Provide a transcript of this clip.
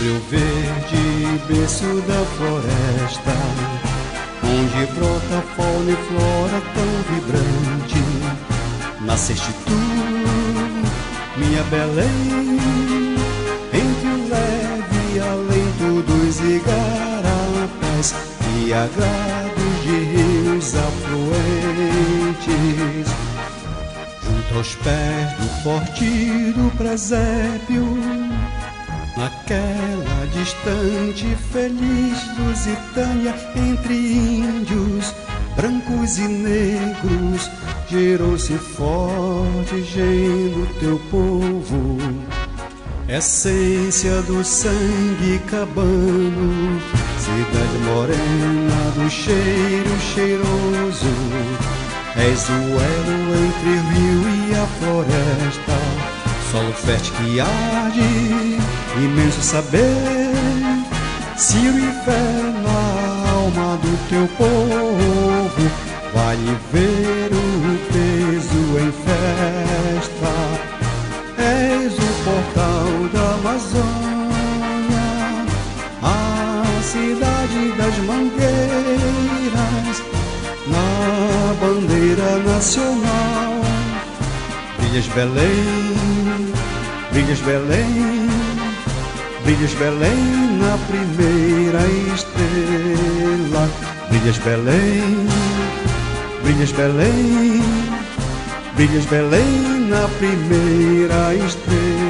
sobre o verde berço da floresta, onde brota fauna e flora tão vibrante, nasceste tu, minha Belém, entre o leve alento dos igarapés e agrados de rios afluentes, junto aos pés do forte do presépio, naquela distante feliz Lusitânia, entre índios brancos e negros, gerou-se forte gendo teu povo, essência do sangue cabano, cidade morena do cheiro cheiroso. És o elo entre o rio e a floresta, solo fértil que arde, imenso saber, Ciro e fé na alma do teu povo, vale ver o peso em festa. És o portal da Amazônia, a cidade das mangueiras, na bandeira nacional. Brilhas Belém, brilhas Belém, brilhas Belém na primeira estrela. Brilhas Belém, brilhas Belém, brilhas Belém na primeira estrela.